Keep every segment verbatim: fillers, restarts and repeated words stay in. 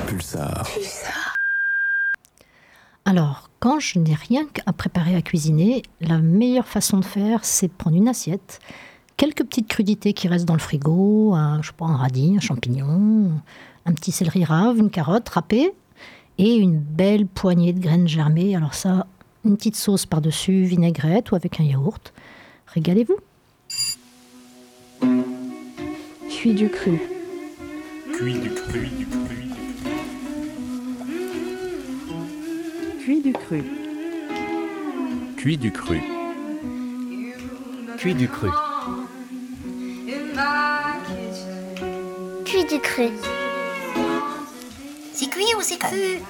Pulsar. Alors, quand je n'ai rien à préparer à cuisiner, la meilleure façon de faire, c'est de prendre une assiette, quelques petites crudités qui restent dans le frigo, un, je sais pas, un radis, un champignon, un petit céleri rave, une carotte râpée et une belle poignée de graines germées. Alors ça, une petite sauce par-dessus, vinaigrette ou avec un yaourt. Régalez-vous. Cuit du cru. Cuit du cru. Cuit du cru. Cuit du cru. Cuit du cru. Cuit du cru. C'est cuit ou c'est cru?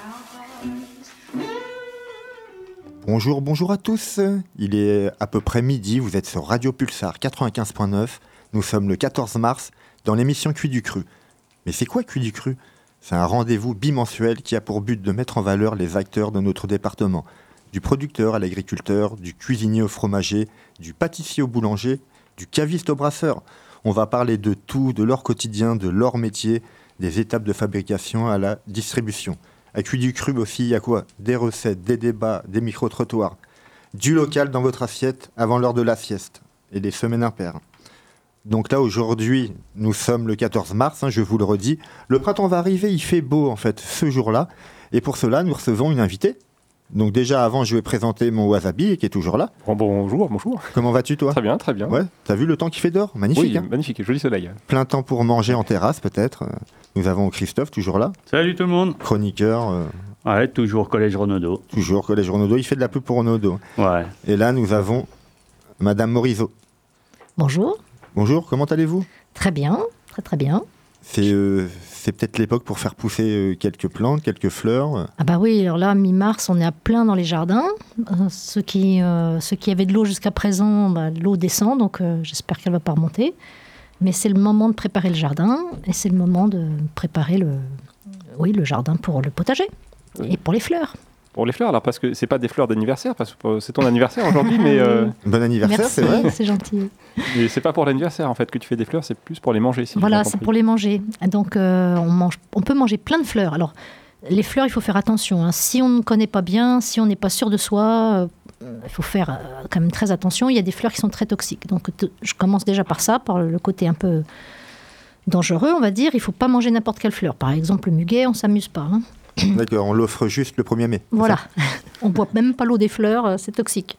Bonjour, bonjour à tous. Il est à peu près midi, vous êtes sur Radio Pulsar quatre-vingt-quinze point neuf. Nous sommes le quatorze mars dans l'émission Cuit du cru. Mais c'est quoi Cuit du cru? C'est un rendez-vous bimensuel qui a pour but de mettre en valeur les acteurs de notre département. Du producteur à l'agriculteur, du cuisinier au fromager, du pâtissier au boulanger, du caviste au brasseur. On va parler de tout, de leur quotidien, de leur métier, des étapes de fabrication à la distribution. À Cuit du cru aussi, il y a quoi? Des recettes, des débats, des micro-trottoirs. Du local dans votre assiette avant l'heure de la sieste et des semaines impaires. Donc là, aujourd'hui, nous sommes le quatorze mars, hein, je vous le redis. Le printemps va arriver, il fait beau en fait ce jour-là. Et pour cela, nous recevons une invitée. Donc déjà, avant, je vais présenter mon wasabi qui est toujours là. Bon, bonjour, bonjour. Comment vas-tu, toi? Très bien, très bien. Ouais, t'as vu le temps qu'il fait dehors? Magnifique. Oui, hein magnifique, joli soleil. Plein temps pour manger en terrasse, peut-être. Nous avons Christophe, toujours là. Salut tout le monde. Chroniqueur. Euh, Ouais, toujours Collège Renaudot. toujours Collège Renaudot. Il fait de la pub pour Renaudot. Ouais. Et là, nous avons Madame Morisot. Bonjour. Bonjour, comment allez-vous? Très bien, très très bien. C'est, euh, c'est peut-être l'époque pour faire pousser euh, quelques plantes, quelques fleurs. Ah bah oui, alors là, mi-mars, on est à plein dans les jardins. Euh, ceux, qui, euh, ceux qui avaient de l'eau jusqu'à présent, bah, l'eau descend, donc euh, j'espère qu'elle ne va pas remonter. Mais c'est le moment de préparer le jardin, et c'est le moment de préparer le, oui, le jardin pour le potager, Oui. et pour les fleurs. Pour les fleurs, alors, parce que c'est pas des fleurs d'anniversaire, parce que c'est ton anniversaire aujourd'hui, mais, euh, Bon anniversaire, Merci, c'est vrai. c'est gentil. mais c'est pas pour l'anniversaire en fait que tu fais des fleurs, c'est plus pour les manger. Si j'ai Voilà, bien c'est compris. pour les manger. Donc, euh, on, mange, on peut manger plein de fleurs. Alors, les fleurs, il faut faire attention. Hein. Si on ne connaît pas bien, si on n'est pas sûr de soi, euh, il faut faire euh, quand même très attention. Il y a des fleurs qui sont très toxiques. Donc, t- je commence déjà par ça, par le côté un peu dangereux, on va dire. Il ne faut pas manger n'importe quelle fleur. Par exemple, le muguet, on ne s'amuse pas. Hein. D'accord, on l'offre juste le premier mai. c'est Voilà. ça? On ne boit même pas l'eau des fleurs, euh, c'est toxique.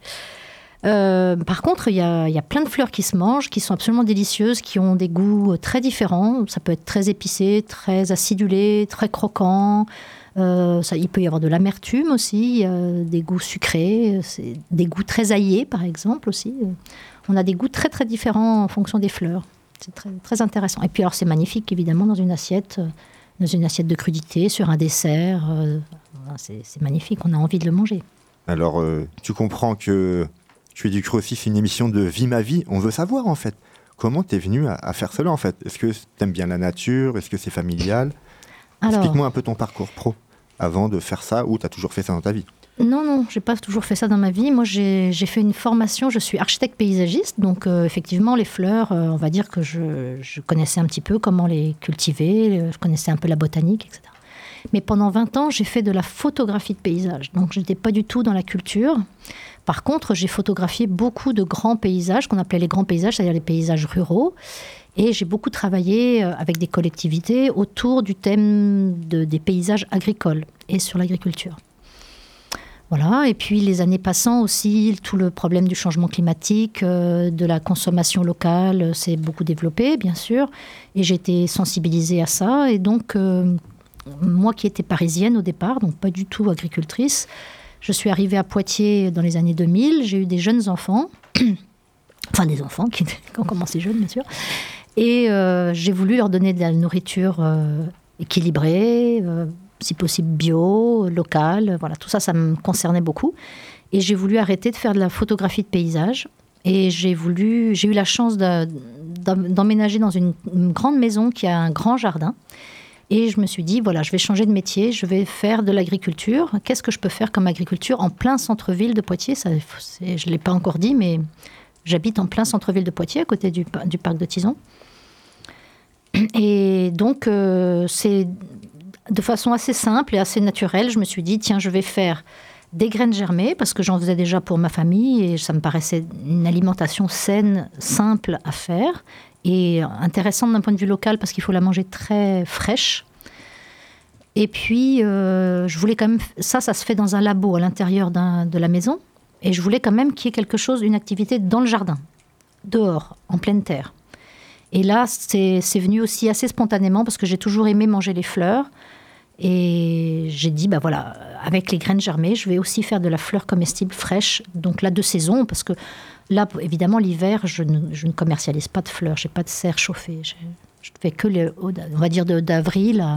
Euh, par contre, il y a, il y a plein de fleurs qui se mangent, qui sont absolument délicieuses, qui ont des goûts très différents. Ça peut être très épicé, très acidulé, très croquant. Euh, ça, il peut y avoir de l'amertume aussi, euh, des goûts sucrés, c'est des goûts très aillés par exemple aussi. On a des goûts très très différents en fonction des fleurs. C'est très, très intéressant. Et puis alors c'est magnifique évidemment dans une assiette, euh, dans une assiette de crudité, sur un dessert. euh, c'est, c'est magnifique, on a envie de le manger. Alors, euh, tu comprends que Tu es du cru aussi, c'est une émission de Vie ma vie. On veut savoir, en fait, comment tu es venu à, à faire cela, en fait. Est-ce que tu aimes bien la nature? Est-ce que c'est familial? Alors, Explique-moi un peu ton parcours pro avant de faire ça, ou tu as toujours fait ça dans ta vie? Non, non, j'ai pas toujours fait ça dans ma vie. Moi, j'ai, j'ai fait une formation, je suis architecte paysagiste, donc euh, effectivement, les fleurs, euh, on va dire que je, je connaissais un petit peu comment les cultiver, je connaissais un peu la botanique, et cetera. Mais pendant vingt ans, j'ai fait de la photographie de paysage, donc je n'étais pas du tout dans la culture. Par contre, j'ai photographié beaucoup de grands paysages, qu'on appelait les grands paysages, c'est-à-dire les paysages ruraux. Et j'ai beaucoup travaillé avec des collectivités autour du thème de, des paysages agricoles et sur l'agriculture. Voilà, et puis les années passant aussi, tout le problème du changement climatique, euh, de la consommation locale s'est beaucoup développé, bien sûr. Et j'ai été sensibilisée à ça. Et donc, euh, moi qui étais parisienne au départ, donc pas du tout agricultrice, je suis arrivée à Poitiers dans les années deux mille. J'ai eu des jeunes enfants, enfin des enfants qui, qui ont commencé jeunes, bien sûr. Et euh, j'ai voulu leur donner de la nourriture euh, équilibrée, euh, si possible bio, locale. Voilà, tout ça, ça me concernait beaucoup. Et j'ai voulu arrêter de faire de la photographie de paysage. Et j'ai voulu, j'ai eu la chance de, d'emménager dans une, une grande maison qui a un grand jardin. Et je me suis dit, voilà, je vais changer de métier, je vais faire de l'agriculture. Qu'est-ce que je peux faire comme agriculture en plein centre-ville de Poitiers? Ça, c'est, je ne l'ai pas encore dit, mais j'habite en plein centre-ville de Poitiers, à côté du, du parc de Tizon. Et donc, euh, c'est de façon assez simple et assez naturelle, je me suis dit, tiens, je vais faire des graines germées, parce que j'en faisais déjà pour ma famille, et ça me paraissait une alimentation saine, simple à faire, et intéressante d'un point de vue local, parce qu'il faut la manger très fraîche. Et puis, euh, je voulais quand même... Ça, ça se fait dans un labo à l'intérieur d'un, de la maison, et je voulais quand même qu'il y ait quelque chose, une activité dans le jardin, dehors, en pleine terre. Et là, c'est, c'est venu aussi assez spontanément, parce que j'ai toujours aimé manger les fleurs. Et j'ai dit, bah voilà, avec les graines germées, je vais aussi faire de la fleur comestible fraîche, donc là de saison, parce que là, évidemment, l'hiver, je ne, je ne commercialise pas de fleurs, je n'ai pas de serre chauffée. Je ne fais que, les, on va dire, de, d'avril à,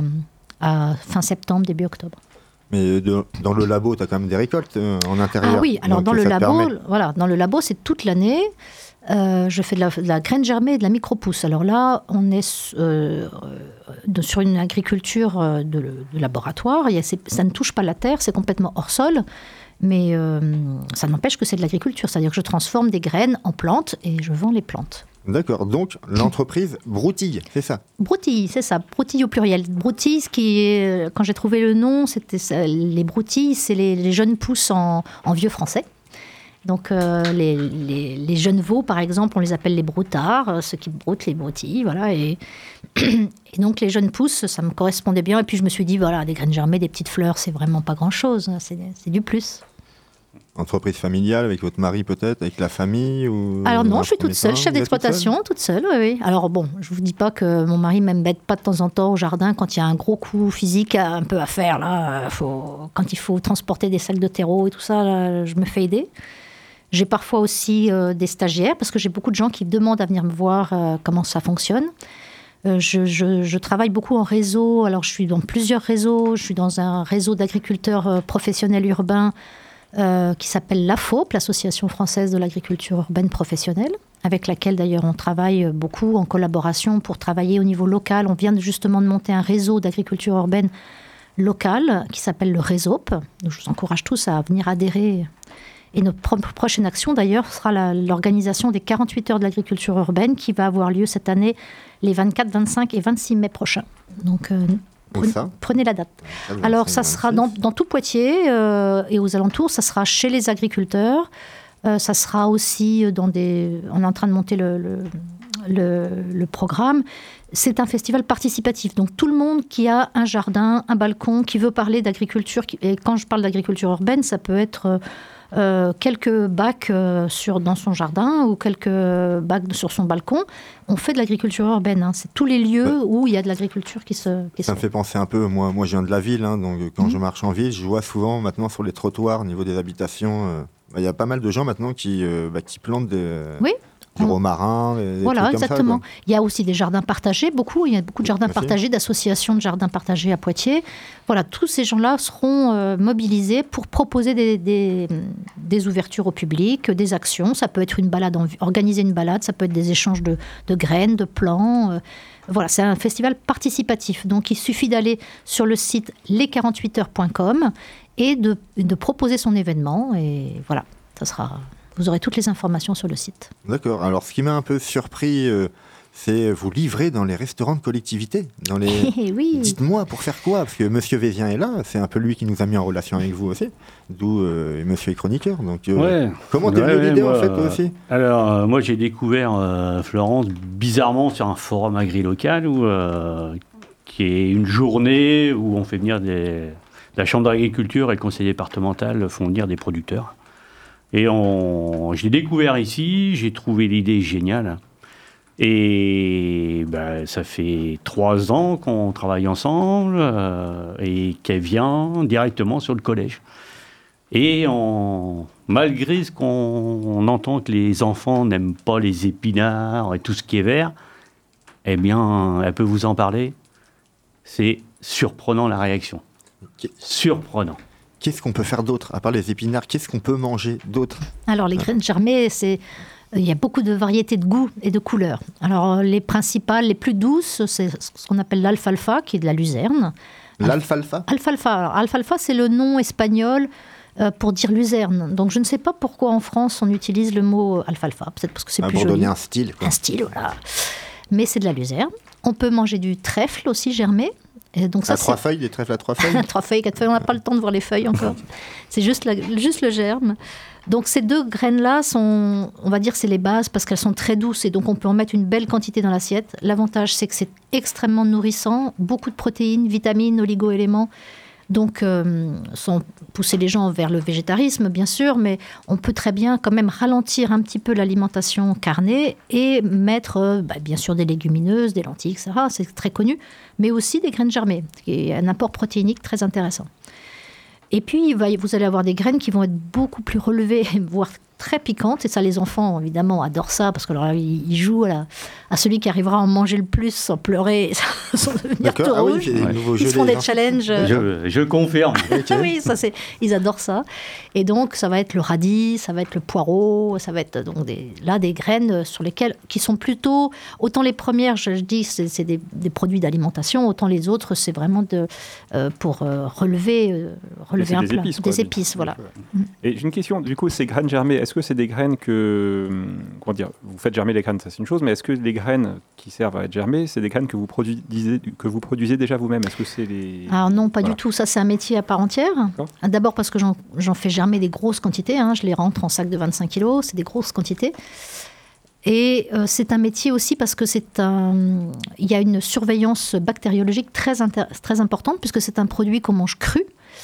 à fin septembre, début octobre. Mais de, dans le labo, tu as quand même des récoltes euh, en intérieur. Ah oui, alors donc dans le ça te labo, permet- voilà, dans le labo, c'est toute l'année. Euh, je fais de la, de la graine germée et de la micro-pousse. Alors là, on est euh, de, sur une agriculture de, de laboratoire. Il y a, c'est, ça ne touche pas la terre, c'est complètement hors sol. Mais euh, ça n'empêche que c'est de l'agriculture. C'est-à-dire que je transforme des graines en plantes et je vends les plantes. D'accord, donc l'entreprise Broutille, c'est ça. Broutilles, c'est ça, broutilles au pluriel. Broutilles, ce qui est, quand j'ai trouvé le nom, c'était ça, les broutilles, c'est les, les jeunes pousses en, en vieux français. Donc euh, les, les, les jeunes veaux, par exemple, on les appelle les broutards, euh, ceux qui broutent les broutilles, voilà. Et, et donc les jeunes pousses, ça me correspondait bien. Et puis je me suis dit, voilà, des graines germées, des petites fleurs, c'est vraiment pas grand-chose, c'est, c'est du plus. Entreprise familiale, avec votre mari peut-être, avec la famille ou... Alors non, dans je suis un premier toute seule, temps, chef vous êtes toute d'exploitation, toute seule, oui, oui. Alors bon, je vous dis pas que mon mari m'embête pas de temps en temps au jardin quand il y a un gros coup physique un peu à faire, là, faut, quand il faut transporter des sacs de terreau et tout ça, là, je me fais aider. J'ai parfois aussi euh, des stagiaires, parce que j'ai beaucoup de gens qui demandent à venir me voir euh, comment ça fonctionne. Euh, je, je, je travaille beaucoup en réseau, alors je suis dans plusieurs réseaux, je suis dans un réseau d'agriculteurs euh, professionnels urbains euh, qui s'appelle l'A F O P, l'Association française de l'agriculture urbaine professionnelle, avec laquelle d'ailleurs on travaille beaucoup en collaboration pour travailler au niveau local. On vient de, justement de monter un réseau d'agriculture urbaine locale qui s'appelle le RESOP. Donc, je vous encourage tous à venir adhérer. Et notre pro- prochaine action, d'ailleurs, sera la, l'organisation des quarante-huit heures de l'agriculture urbaine qui va avoir lieu cette année les vingt-quatre, vingt-cinq et vingt-six mai prochains. Donc, euh, Où prenez, ça prenez la date. seule. Alors, ça sera dans, dans tout Poitiers euh, et aux alentours. Ça sera chez les agriculteurs. Euh, ça sera aussi dans des... On est en train de monter le, le, le, le programme. C'est un festival participatif. Donc, tout le monde qui a un jardin, un balcon, qui veut parler d'agriculture. Qui, et quand je parle d'agriculture urbaine, ça peut être... Euh, quelques bacs euh, sur, dans son jardin ou quelques bacs sur son balcon. On fait de l'agriculture urbaine. Hein. C'est tous les lieux Ouais. où il y a de l'agriculture qui se qui Ça se me fait penser un peu, moi, moi je viens de la ville, hein, donc quand Mhm. je marche en ville, je vois souvent maintenant sur les trottoirs, au niveau des habitations, euh, bah, il y a pas mal de gens maintenant qui, euh, bah, qui plantent des, Oui. du On- romarin, des, des Voilà, trucs comme ça, exactement. quoi. Il y a aussi des jardins partagés, beaucoup. Il y a beaucoup de jardins Merci. partagés, d'associations de jardins partagés à Poitiers. Voilà, tous ces gens-là seront euh, mobilisés pour proposer des, des, des ouvertures au public, des actions. Ça peut être une balade, en- organiser une balade, ça peut être des échanges de, de graines, de plants. euh, Voilà, c'est un festival participatif. Donc, il suffit d'aller sur le site les quarante-huit heures point com et de, de proposer son événement. Et voilà, ça sera... Vous aurez toutes les informations sur le site. D'accord. Alors, ce qui m'a un peu surpris, euh, c'est vous livrer dans les restaurants de collectivité. Dans les... Eh oui. Dites-moi, pour faire quoi? Parce que Monsieur Vézien est là, c'est un peu lui qui nous a mis en relation avec vous aussi, d'où euh, Monsieur est chroniqueur. Donc, euh, Ouais. comment t'es Ouais, venu ouais, l'idée, en moi, fait, toi euh, aussi? Alors, euh, moi, j'ai découvert euh, Florence bizarrement sur un forum agri-local où, euh, qui est une journée où on fait venir des... La Chambre d'agriculture et le conseil départemental font venir des producteurs. Et on... je l'ai découvert ici, j'ai trouvé l'idée géniale. Et ben, ça fait trois ans qu'on travaille ensemble euh, et qu'elle vient directement sur le collège. Et on, malgré ce qu'on on entend que les enfants n'aiment pas les épinards et tout ce qui est vert, eh bien, elle peut vous en parler. C'est surprenant la réaction. Qu'est- Surprenant. Qu'est-ce qu'on peut faire d'autre? À part les épinards, qu'est-ce qu'on peut manger d'autre? Alors, les graines germées, c'est... il y a beaucoup de variétés de goûts et de couleurs. Alors, les principales, les plus douces, c'est ce qu'on appelle l'alfalfa, qui est de la luzerne. L'alfalfa? Alfalfa, alors, alfalfa, c'est le nom espagnol euh, pour dire luzerne. Donc, je ne sais pas pourquoi en France, on utilise le mot alfalfa. Peut-être parce que c'est Ah, plus pour joli. donner un style, quoi. Un style, voilà. Mais c'est de la luzerne. On peut manger du trèfle aussi germé. Et donc ça, À trois c'est- feuilles, des trèfles à trois feuilles. trois feuilles, quatre feuilles, on n'a pas le temps de voir les feuilles encore. C'est juste, la- juste le germe. Donc ces deux graines-là sont, on va dire, c'est les bases parce qu'elles sont très douces et donc on peut en mettre une belle quantité dans l'assiette. L'avantage, c'est que c'est extrêmement nourrissant, beaucoup de protéines, vitamines, oligo-éléments. Donc, euh, sans pousser les gens vers le végétarisme, bien sûr, mais on peut très bien quand même ralentir un petit peu l'alimentation carnée et mettre, euh, bah, bien sûr, des légumineuses, des lentilles, et cetera. C'est très connu, mais aussi des graines germées, qui est un apport protéinique très intéressant. Et puis, il va- vous allez avoir des graines qui vont être beaucoup plus relevées, voire très piquantes. Et ça, les enfants, évidemment, adorent ça, parce que alors, ils ils jouent à, la- à celui qui arrivera à en manger le plus sans pleurer, sans devenir tout D'accord. Ah oui, rouge. c'est des Ouais. nouveaux Ils jeux. se font des des enfants. challenges. euh, Je, je confirme. Ok. Oui, ça c'est, ils adorent ça. Et donc ça va être le radis, ça va être le poireau, ça va être donc des, là des graines sur lesquelles qui sont plutôt autant les premières, je, je dis c'est, c'est des, des produits d'alimentation, autant les autres c'est vraiment de euh, pour euh, relever euh, relever C'est un des plat, épices, quoi, des du- épices, voilà. Et j'ai une question, du coup, ces graines germées, est-ce que c'est des graines que, hum, comment dire, vous faites germer les graines, ça c'est une chose, mais est-ce que les graines qui servent à être germées, c'est des graines que vous produisez, que vous produisez déjà vous-même? Est-ce que c'est les... Alors non, pas Voilà. du tout. Ça, c'est un métier à part entière. D'accord. D'abord parce que j'en, j'en fais germer des grosses quantités. hein. Je les rentre en sac de vingt-cinq kilos. C'est des grosses quantités. Et euh, c'est un métier aussi parce que c'est un... il y a une surveillance bactériologique très, inter- très importante puisque c'est un produit qu'on mange cru.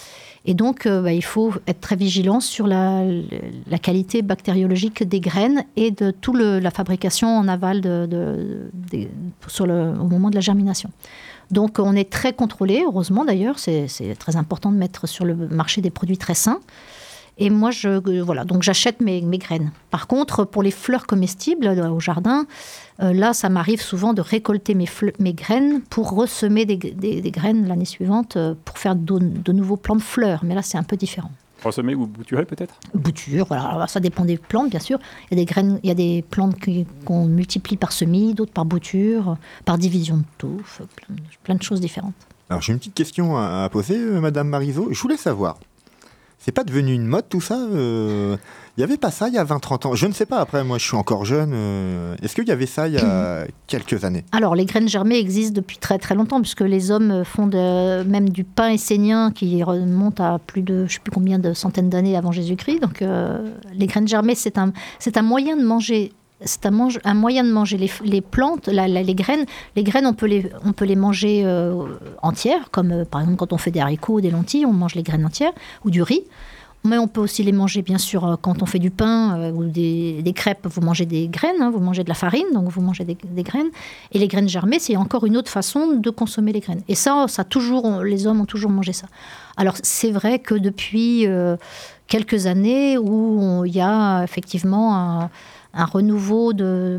Et donc, euh, bah, il faut être très vigilant sur la, la qualité bactériologique des graines et de toute la fabrication en aval de, de- de- sur le, au moment de la germination. Donc, on est très contrôlé, heureusement d'ailleurs. C'est, c'est très important de mettre sur le marché des produits très sains. Et moi, je, euh, voilà, donc j'achète mes, mes graines. Par contre, pour les fleurs comestibles euh, au jardin, euh, là, ça m'arrive souvent de récolter mes, fleu- mes graines pour ressemer des, des- des graines l'année suivante euh, pour faire de, de nouveaux plants de fleurs. Mais là, c'est un peu différent. Ressemer ou bouturer peut-être? Bouture, voilà. Alors, ça dépend des plantes, bien sûr. Il y a des graines, il y a des plantes qui- qu'on multiplie par semis, d'autres par bouture, par division de touffe, plein, plein de choses différentes. Alors j'ai une petite question à, à poser, euh, Madame Marizeau. Je voulais savoir, c'est pas devenu une mode tout ça euh, Il n'y avait pas ça il y a vingt trente ans? Je ne sais pas, après moi je suis encore jeune. euh, Est-ce qu'il y avait ça il y a quelques années? Alors, les graines germées existent depuis très très longtemps, puisque les hommes font de- même du pain essénien qui remonte à plus de, je ne sais plus combien de centaines d'années avant Jésus-Christ. Donc, euh, les graines germées, c'est un, c'est un moyen de manger. C'est un, mange- un moyen de manger les, f- les plantes, la- la- les graines. Les graines, on peut les, on peut les manger euh, entières, comme euh, par exemple quand on fait des haricots ou des lentilles, on mange les graines entières, ou du riz. Mais on peut aussi les manger, bien sûr, euh, quand on fait du pain euh, ou des, des crêpes, vous mangez des graines, hein, vous mangez de la farine, donc vous mangez des, des graines. Et les graines germées, c'est encore une autre façon de consommer les graines. Et ça, ça a toujours, on- les hommes ont toujours mangé ça. Alors, c'est vrai que depuis euh, quelques années où on- il y a effectivement un, un renouveau de,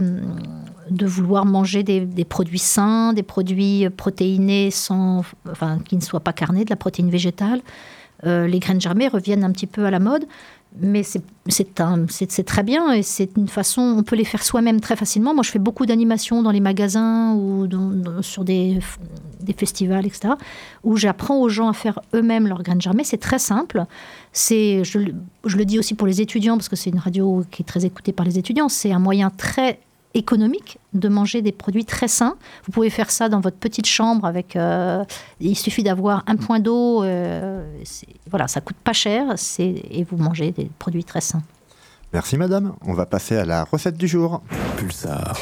de vouloir manger des, des produits sains, des produits protéinés sans, enfin, qui ne soient pas carnés, de la protéine végétale. Euh, les graines germées reviennent un petit peu à la mode, mais c'est, c'est, un- c'est- c'est très bien et c'est une façon, on peut les faire soi-même très facilement. Moi, je fais beaucoup d'animations dans les magasins ou dans- dans- sur des, f- des festivals, et cetera, où j'apprends aux gens à faire eux-mêmes leurs graines germées. C'est très simple. C'est, je, le- je le dis aussi pour les étudiants, parce que c'est une radio qui est très écoutée par les étudiants. C'est un moyen très économique de manger des produits très sains. Vous pouvez faire ça dans votre petite chambre avec... euh, il suffit d'avoir un point d'eau. euh, c'est- voilà, ça coûte pas cher c'est, et vous mangez des produits très sains. Merci Madame. On va passer à la recette du jour. Pulsar.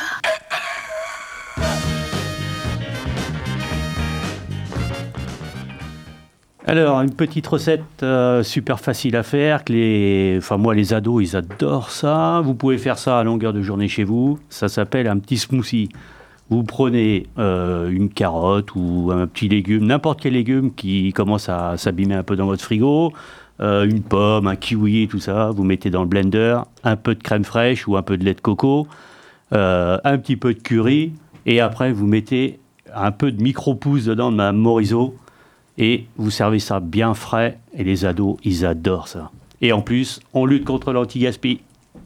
Alors, une petite recette euh, super facile à faire. Que les... Enfin, moi, les ados, ils adorent ça. Vous pouvez faire ça à longueur de journée chez vous. Ça s'appelle un petit smoothie. Vous prenez euh, une carotte ou un petit légume, n'importe quel légume qui commence à s'abîmer un peu dans votre frigo, euh, une pomme, un kiwi, tout ça. Vous mettez dans le blender un peu de crème fraîche ou un peu de lait de coco, euh, un petit peu de curry, et après, vous mettez un peu de micro-pousse dedans de Madame Morisot. Et vous servez ça bien frais, et les ados, ils adorent ça. Et en plus, on lutte contre l'anti-gaspi.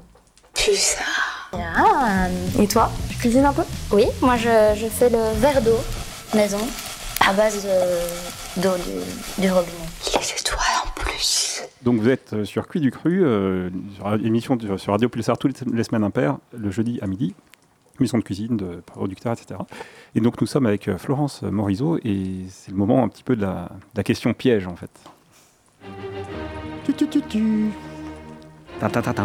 Ah, et toi, tu cuisines un peu? Oui, moi je, je fais le verre d'eau maison à base de- d'eau du, du robinet. Les étoiles en plus. Donc vous êtes euh, sur Cuit du Cru, euh, sur émission de- sur Radio Pulsar toutes les semaines impaires, le jeudi à midi. émission de cuisine, de producteurs, et cetera. Et donc nous sommes avec euh, Florence Morisot et c'est le moment un petit peu de la, de la question piège en fait. Tu, tu, tu, tu. Ta, ta, ta, ta.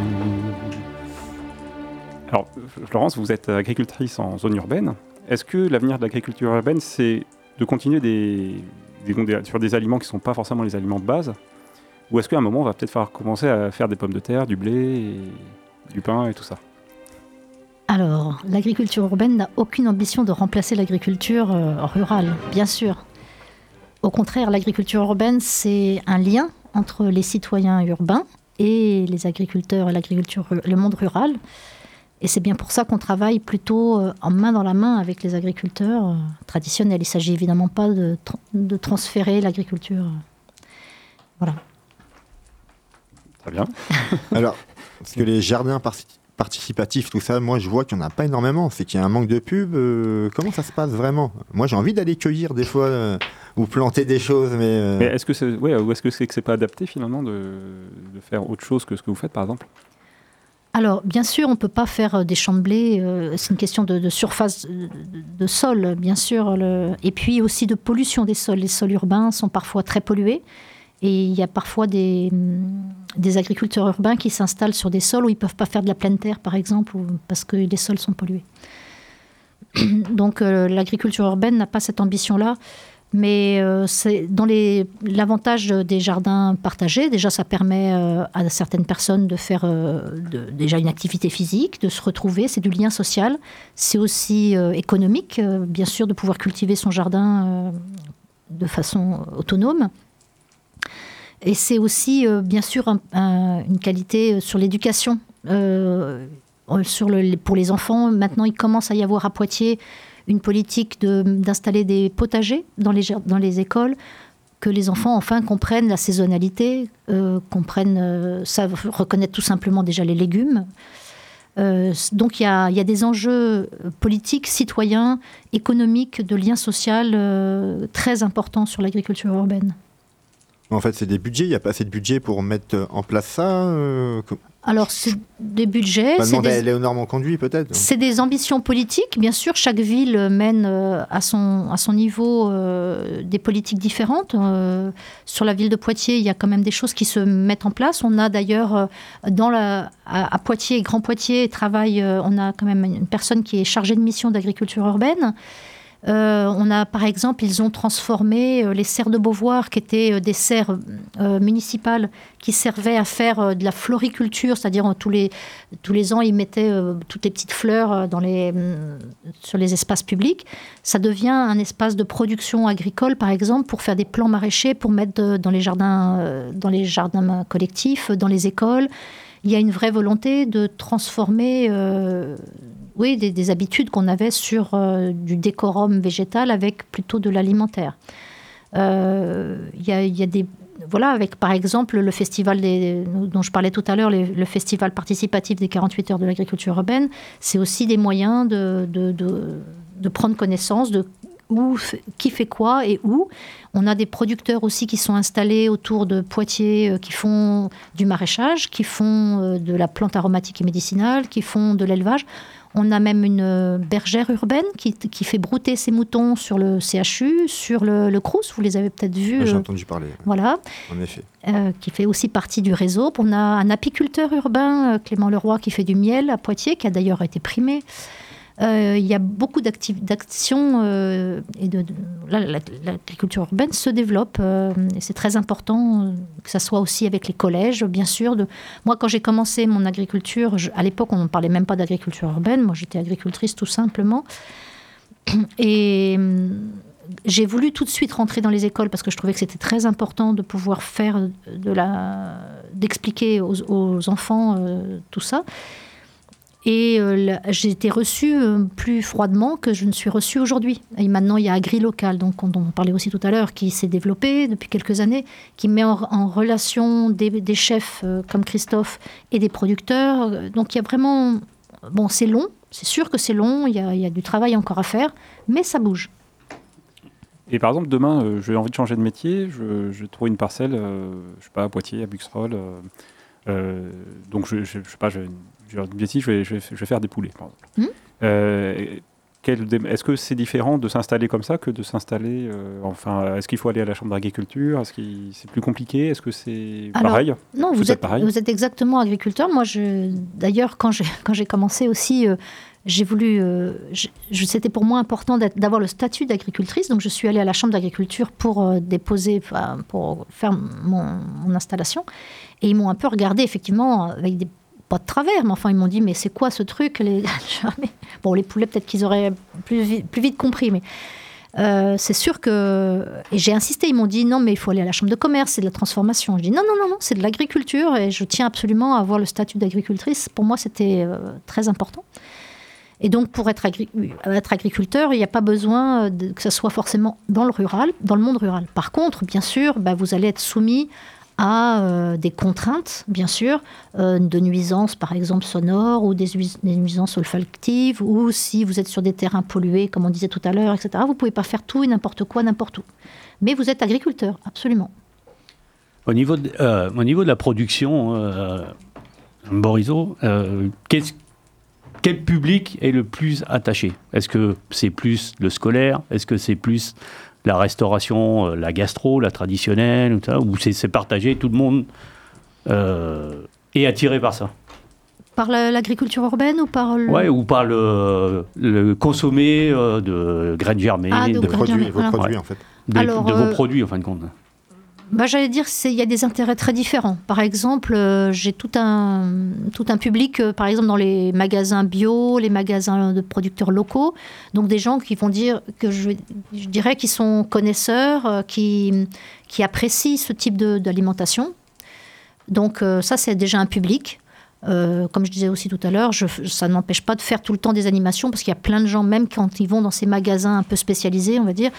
Alors Florence, vous êtes agricultrice en zone urbaine. Est-ce que l'avenir de l'agriculture urbaine, c'est de continuer des, des, des, sur des aliments qui ne sont pas forcément les aliments de base? Ou est-ce qu'à un moment, on va peut-être falloir commencer à faire des pommes de terre, du blé, et du pain et tout ça? Alors, l'agriculture urbaine n'a aucune ambition de remplacer l'agriculture euh, rurale, bien sûr. Au contraire, l'agriculture urbaine, c'est un lien entre les citoyens urbains et les agriculteurs et l'agriculture, le monde rural. Et c'est bien pour ça qu'on travaille plutôt euh, en main dans la main avec les agriculteurs euh, traditionnels. Il ne s'agit évidemment pas de, tra- de transférer l'agriculture. euh, Voilà. Très bien. Alors, parce que les jardins par- participatifs, tout ça, moi je vois qu'il n'y en a pas énormément. C'est qu'il y a un manque de pub. euh, comment ça se passe vraiment? Moi j'ai envie d'aller cueillir des fois euh, ou planter des choses, mais. euh, Mais est-ce que c'est, ouais, ou est-ce que c'est que c'est pas adapté finalement de, de faire autre chose que ce que vous faites par exemple? Alors, bien sûr, on ne peut pas faire euh, des champs de blé. euh, c'est une question de, de surface de, de sol, bien sûr. Le, et puis aussi de pollution des sols. Les sols urbains sont parfois très pollués. Et il y a parfois des, des agriculteurs urbains qui s'installent sur des sols où ils ne peuvent pas faire de la pleine terre, par exemple, ou, parce que les sols sont pollués. Donc, euh, l'agriculture urbaine n'a pas cette ambition-là. Mais euh, c'est dans les, l'avantage des jardins partagés, déjà ça permet euh, à certaines personnes de faire euh, de, déjà une activité physique, de se retrouver, c'est du lien social. C'est aussi euh, économique, euh, bien sûr, de pouvoir cultiver son jardin euh, de façon autonome. Et c'est aussi, euh, bien sûr, un, un, une qualité sur l'éducation. Euh, sur le, pour les enfants, maintenant il commence à y avoir à Poitiers une politique de, d'installer des potagers dans les, dans les écoles, que les enfants enfin comprennent la saisonnalité, euh, comprennent, euh, savent reconnaître tout simplement déjà les légumes. Euh, donc il y a, y a des enjeux politiques, citoyens, économiques, de lien social euh, très importants sur l'agriculture urbaine. En fait, c'est des budgets. Il n'y a pas assez de budget pour mettre en place ça. Euh, com- Alors, c'est des budgets, Pas c'est demander des, à Léonore Monconduit, peut-être. c'est des ambitions politiques. Bien sûr, chaque ville mène euh, à, son, à son niveau euh, des politiques différentes. Euh, sur la ville de Poitiers, il y a quand même des choses qui se mettent en place. On a d'ailleurs, euh, dans la, à, à Poitiers, Grand Poitiers, travaille, euh, on a quand même une personne qui est chargée de mission d'agriculture urbaine. Euh, on a, par exemple, ils ont transformé euh, les serres de Beauvoir, qui étaient euh, des serres euh, municipales qui servaient à faire euh, de la floriculture, c'est-à-dire euh, tous, les, tous les ans, ils mettaient euh, toutes les petites fleurs euh, dans les, euh, sur les espaces publics. Ça devient un espace de production agricole, par exemple, pour faire des plants maraîchers, pour mettre de, dans les jardins, euh, dans les jardins collectifs, dans les écoles. Il y a une vraie volonté de transformer... Euh, Oui, des, des habitudes qu'on avait sur euh, du décorum végétal avec plutôt de l'alimentaire. Euh, Il y, a, y a des... Voilà, avec par exemple le festival des, dont je parlais tout à l'heure, les, le festival participatif des quarante-huit heures de l'agriculture urbaine, c'est aussi des moyens de, de, de, de prendre connaissance de où, qui fait quoi et où. On a des producteurs aussi qui sont installés autour de Poitiers, euh, qui font du maraîchage, qui font euh, de la plante aromatique et médicinale, qui font de l'élevage. On a même une bergère urbaine qui, qui fait brouter ses moutons sur le C H U, sur le, le Crous, vous les avez peut-être vus. Ouais, j'ai euh, entendu parler. Voilà. En effet. Euh, qui fait aussi partie du réseau. On a un apiculteur urbain, euh, Clément Leroy, qui fait du miel à Poitiers, qui a d'ailleurs été primé. Euh, il y a beaucoup d'acti- d'actions euh, et de, de là, la, l'agriculture urbaine se développe euh, et c'est très important euh, que ça soit aussi avec les collèges, bien sûr. De... Moi, quand j'ai commencé mon agriculture, je, à l'époque, on ne parlait même pas d'agriculture urbaine. Moi, j'étais agricultrice tout simplement. Et euh, j'ai voulu tout de suite rentrer dans les écoles parce que je trouvais que c'était très important de pouvoir faire de la, d'expliquer aux, aux enfants euh, tout ça. Et euh, j'ai été reçue euh, plus froidement que je ne suis reçue aujourd'hui. Et maintenant, il y a AgriLocal, donc, dont on parlait aussi tout à l'heure, qui s'est développé depuis quelques années, qui met en, en relation des, des chefs euh, comme Christophe et des producteurs. Donc, il y a vraiment... Bon, c'est long, c'est sûr que c'est long, il y a, il y a du travail encore à faire, mais ça bouge. Et par exemple, demain, euh, j'ai envie de changer de métier, je, je trouve une parcelle, euh, je sais pas, à Poitiers, à Buxerolles, euh, Euh, donc, je ne sais pas, je, je, je, je, vais, je, vais, je vais faire des poulets, par exemple. Mmh. Euh, quel, est-ce que c'est différent de s'installer comme ça que de s'installer... Euh, enfin, est-ce qu'il faut aller à la chambre d'agriculture? Est-ce que c'est plus compliqué? Est-ce que c'est Alors, pareil? Non, vous, vous êtes, êtes pareil vous êtes exactement agriculteur. Moi, je, d'ailleurs, quand j'ai, quand j'ai commencé aussi... Euh, J'ai voulu, euh, je, je, c'était pour moi important d'avoir le statut d'agricultrice, donc je suis allée à la chambre d'agriculture pour euh, déposer, enfin, pour faire mon, mon installation, et ils m'ont un peu regardé effectivement avec des pas de travers, mais enfin ils m'ont dit mais c'est quoi ce truc les... Bon, les poulets peut-être qu'ils auraient plus vite, plus vite compris, mais euh, c'est sûr que, et j'ai insisté, ils m'ont dit non mais il faut aller à la chambre de commerce, c'est de la transformation. Je dis non non non non, c'est de l'agriculture et je tiens absolument à avoir le statut d'agricultrice. Pour moi c'était euh, très important. Et donc, pour être, agri- être agriculteur, il n'y a pas besoin de, que ça soit forcément dans le rural, dans le monde rural. Par contre, bien sûr, bah, vous allez être soumis à euh, des contraintes, bien sûr, euh, de nuisances, par exemple, sonores, ou des, des nuisances olfactives, ou si vous êtes sur des terrains pollués, comme on disait tout à l'heure, et cetera. Vous ne pouvez pas faire tout et n'importe quoi, n'importe où. Mais vous êtes agriculteur, absolument. Au niveau de, euh, au niveau de la production, euh, Borisot, euh, qu'est-ce Quel public est le plus attaché? Est-ce que c'est plus le scolaire? Est-ce que c'est plus la restauration, la gastro, la traditionnelle, ou, ça, ou c'est, c'est partagé, tout le monde euh, est attiré par ça? Par la, l'agriculture urbaine ou par le... Ouais, ou par le, le consommer euh, de graines germées, ah, de, de, de produits, germées, vos voilà. produits Ouais. en fait. de, Alors, de vos euh, produits en fin de compte. Bah, j'allais dire qu'il y a des intérêts très différents. Par exemple, euh, j'ai tout un, tout un public, euh, par exemple, dans les magasins bio, les magasins de producteurs locaux. Donc, des gens qui vont dire, que je, je dirais qu'ils sont connaisseurs, euh, qui, qui apprécient ce type de, d'alimentation. Donc, euh, ça, c'est déjà un public. Euh, comme je disais aussi tout à l'heure, je, ça ne m'empêche pas de faire tout le temps des animations parce qu'il y a plein de gens, même quand ils vont dans ces magasins un peu spécialisés, on va dire,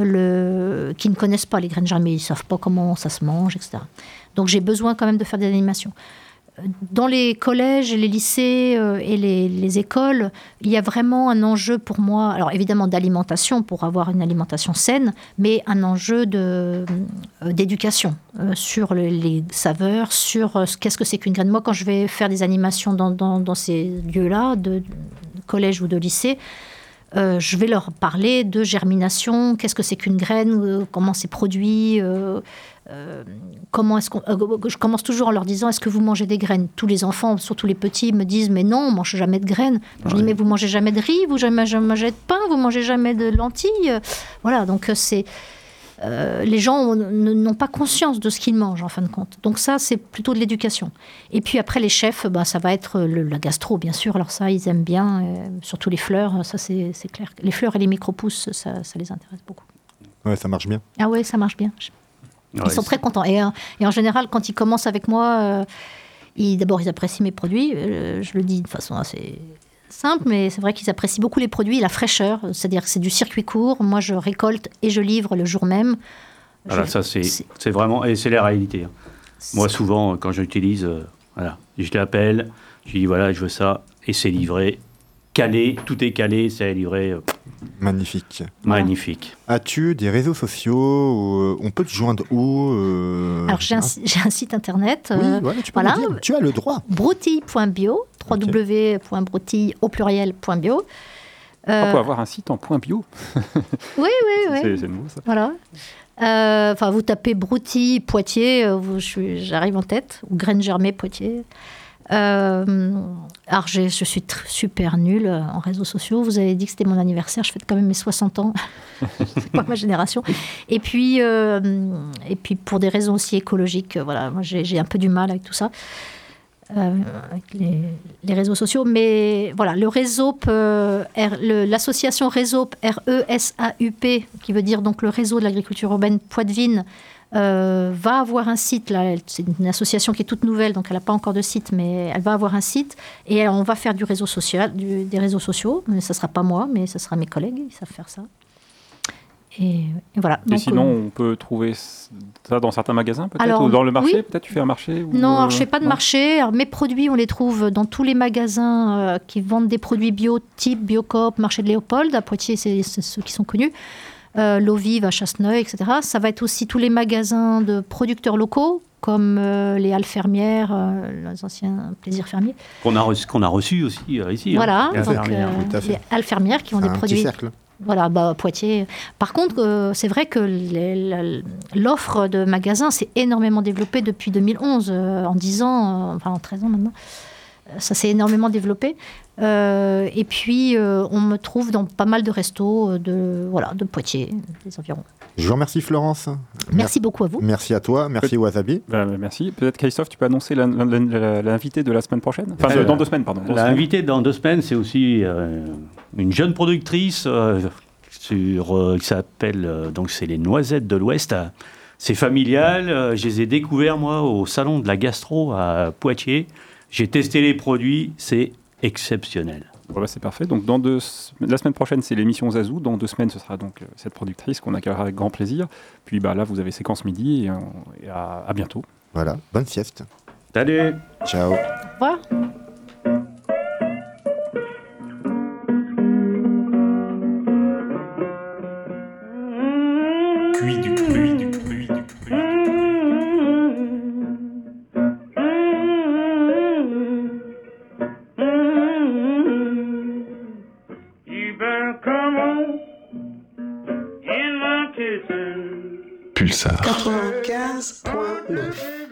le, qui ne connaissent pas les graines germées, ils ne savent pas comment ça se mange, et cetera. Donc j'ai besoin quand même de faire des animations. Dans les collèges, les lycées euh, et les, les écoles, il y a vraiment un enjeu pour moi, alors évidemment d'alimentation, pour avoir une alimentation saine, mais un enjeu de, euh, d'éducation euh, sur le, les saveurs, sur euh, qu'est-ce que c'est qu'une graine. Moi, quand je vais faire des animations dans, dans, dans ces lieux-là, de, de collège ou de lycée, euh, je vais leur parler de germination, qu'est-ce que c'est qu'une graine, euh, comment c'est produit... Euh, Euh, comment est-ce qu'on, euh, je commence toujours en leur disant est-ce que vous mangez des graines? Tous les enfants, surtout les petits, me disent mais non, on mange jamais de graines. Ouais. Je dis mais vous mangez jamais de riz, vous jamais, jamais mangez de pain, vous mangez jamais de lentilles. Voilà, donc c'est euh, les gens ont, n'ont pas conscience de ce qu'ils mangent en fin de compte. Donc ça c'est plutôt de l'éducation. Et puis après les chefs, bah, ça va être le, la gastro bien sûr. Alors ça ils aiment bien, euh, surtout les fleurs. Ça c'est, c'est clair. Les fleurs et les micro-pousses, ça, ça les intéresse beaucoup. Ouais, ça marche bien. Ah ouais, ça marche bien. Ils ouais, sont c'est... très contents. Et, et en général, quand ils commencent avec moi, euh, ils, d'abord, ils apprécient mes produits. Euh, je le dis de façon assez simple, mais c'est vrai qu'ils apprécient beaucoup les produits, la fraîcheur. C'est-à-dire que c'est du circuit court. Moi, je récolte et je livre le jour même. Voilà, je... ça, c'est, c'est... c'est vraiment... Et c'est la réalité. C'est... Moi, souvent, quand j'utilise... Euh, voilà, je l'appelle, je dis, voilà, je veux ça, et c'est livré. Calé, tout est calé, c'est livré. Euh... Magnifique. Magnifique. Voilà. As-tu des réseaux sociaux où on peut te joindre où euh, Alors j'ai un, j'ai un site internet. Oui, euh, voilà, tu peux voilà. le dire. Tu as le droit. broutille point bio, w w w point broutille au pluriel point bio. Euh, on peut avoir un site en point bio. Oui, oui, oui. C'est, c'est nouveau ça. Voilà. Enfin, euh, vous tapez Broutille Poitiers, vous, je suis, j'arrive en tête, ou Graines germées Poitiers. Euh, alors je suis tr- super nulle en réseaux sociaux. Vous avez dit que c'était mon anniversaire, je fête quand même mes soixante ans. C'est pas ma génération. Et puis, euh, et puis pour des raisons aussi écologiques, voilà, moi j'ai, j'ai un peu du mal avec tout ça, euh, avec les, les réseaux sociaux. Mais voilà, le réseau, euh, R, le, l'association Réseaup, R E S A U P, qui veut dire donc le réseau de l'agriculture urbaine Poitevine, Euh, va avoir un site, là, c'est une association qui est toute nouvelle, donc elle n'a pas encore de site, mais elle va avoir un site, et on va faire du réseau social, du, des réseaux sociaux, mais ça ne sera pas moi, mais ce sera mes collègues, ils savent faire ça. Et, et voilà. Et donc, sinon, euh, on peut trouver ça dans certains magasins, peut-être, alors, ou dans le marché, oui. peut-être, tu fais un marché ou Non, alors, je ne fais euh, pas de non marché. Alors, mes produits, on les trouve dans tous les magasins euh, qui vendent des produits bio, type Biocoop, Marché de Léopold, à Poitiers, c'est, c'est ceux qui sont connus. Euh, L'eau vive à Chasseneuil, et cetera. Ça va être aussi tous les magasins de producteurs locaux, comme euh, les halles fermières, euh, les anciens plaisirs fermiers. Qu'on a reçu, qu'on a reçu aussi euh, ici. Voilà, hein. donc, Fermières. euh, tout à fait. les halles fermières qui ont des Un produits. petit cercle. Voilà, bah, Poitiers. Par contre, euh, c'est vrai que les- la- l'offre de magasins s'est énormément développée depuis deux mille onze, euh, en dix ans, euh, enfin en treize ans maintenant. Euh, Ça s'est énormément développé. Euh, et puis, euh, on me trouve dans pas mal de restos euh, de, voilà, de Poitiers, des environs. Je vous remercie Florence. Merci beaucoup à vous. Merci à toi, merci Wasabi. Bah, merci. Peut-être Christophe, tu peux annoncer l'in- l'in- l'invité de la semaine prochaine. Enfin, de- Euh, dans deux semaines, pardon. Dans deux semaines. L'invité dans deux semaines, c'est aussi euh, une jeune productrice euh, sur, euh, qui s'appelle, euh, donc c'est les Noisettes de l'Ouest. C'est familial. euh, je les ai découverts, moi, au salon de la gastro à Poitiers. J'ai testé les produits, c'est exceptionnel. Bon, bah, c'est parfait. Donc, dans deux, la semaine prochaine, c'est l'émission Zazou. Dans deux semaines, ce sera donc euh, cette productrice qu'on accueillera avec grand plaisir. Puis bah, là, vous avez séquence midi et, euh, et à, à bientôt. Voilà, bonne sieste. Salut! Ciao. Au revoir. Cuit du cru, du cru, du cru. Pulsar. quatre-vingt-quinze point neuf